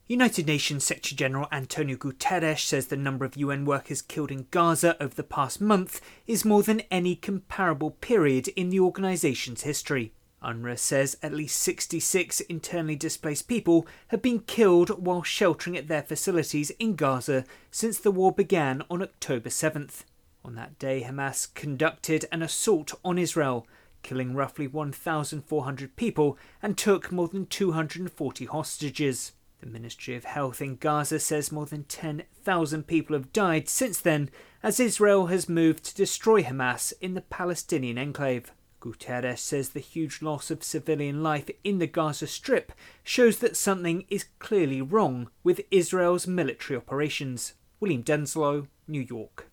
United Nations Secretary-General Antonio Guterres says the number of UN workers killed in Gaza over the past month is more than any comparable period in the organisation's history. UNRWA says at least 66 internally displaced people have been killed while sheltering at their facilities in Gaza since the war began on October 7th. On that day, Hamas conducted an assault on Israel, killing roughly 1,400 people and took more than 240 hostages. The Ministry of Health in Gaza says more than 10,000 people have died since then, as Israel has moved to destroy Hamas in the Palestinian enclave. Guterres says the huge loss of civilian life in the Gaza Strip shows that something is clearly wrong with Israel's military operations. William Denslow, New York.